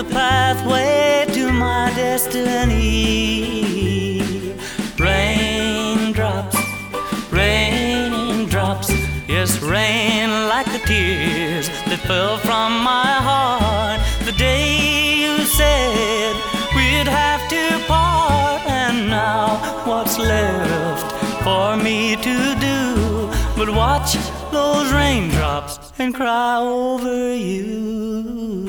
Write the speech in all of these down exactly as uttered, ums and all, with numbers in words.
the pathway to my destiny. Raindrops, raindrops, yes, rain like the tears that fell from my heart the day you said we'd have to part. And now what's left for me to do but watch those raindrops and cry over you?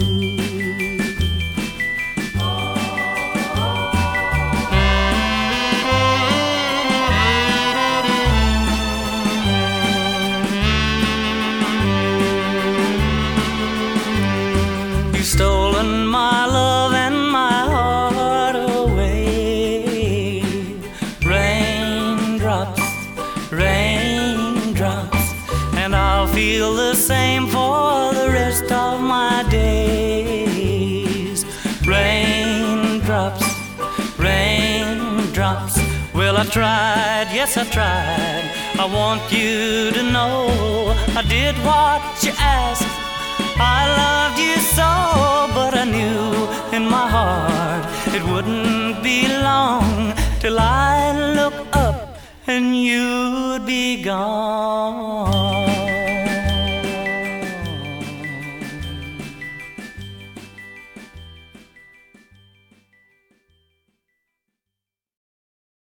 You've stolen my love and my heart away. Raindrops, raindrops, and I'll feel the same for the rest of my days. Raindrops, raindrops, well, I tried, yes, I tried. I want you to know I did what you asked. I loved you so, but I knew in my heart it wouldn't be long till I'd look up and you'd be gone.